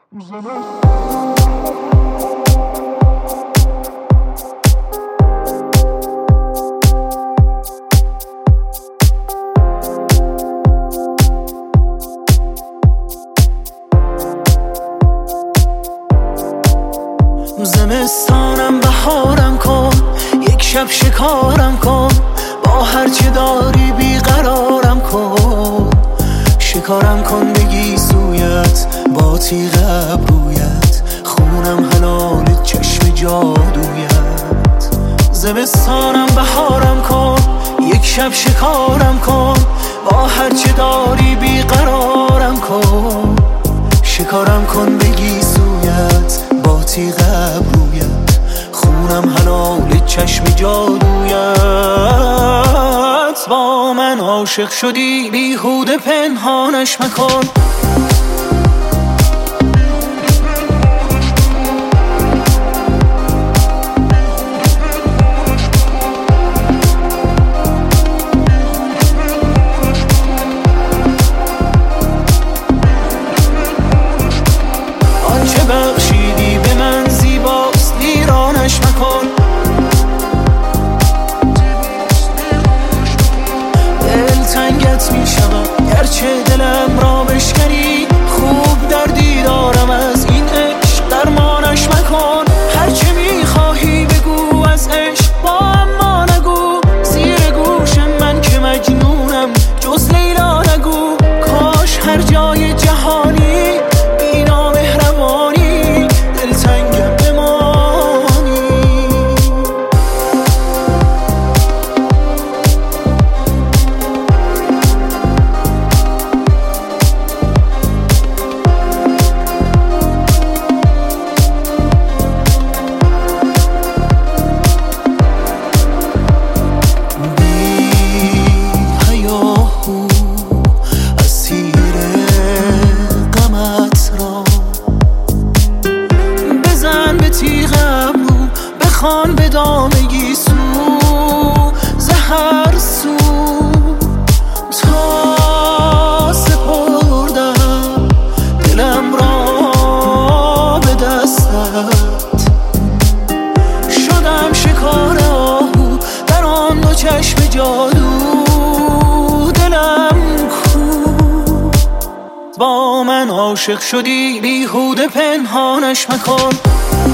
زمستانم بهارم کن، یک شب شکارم کن، با هرچه داری بیقرارم کن. شکارم کن بگی سویت با تیغ ابرویت، خونم حلال چشم جادویت. زمستانم بهارم کن، یک شب شکارم کن، با هرچه داری بیقرارم کن. شکارم کن بگی سویت با تیغ ابرویت، خونم حلال چشم جادویت. با من عاشق شدی بیهوده پنهانش مکن. آنچه بخشیدی به من زیباست ویرانش مکن. دلتنگت می شود گرچه دلم را بشکنی، خوب در دیدارم از این عشق درمانش مکن. هرچه می خواهی بگو از عشق با اما نگو، زیر گوش من که مجنونم جز لیلا نگو. کاش هر جای جهانی بی نامهربانی، دلتنگم بمانی. بی هیاهو اسیر غمت را، بزن به تیغ ابرو، بخوان به دامگی سو زهر سو. تا سپردم دلم را به دستت، شدم شکار آهو در آن دو چشم جادو. دلم کو با من عاشق شدی بیهوده پنهانش مکن.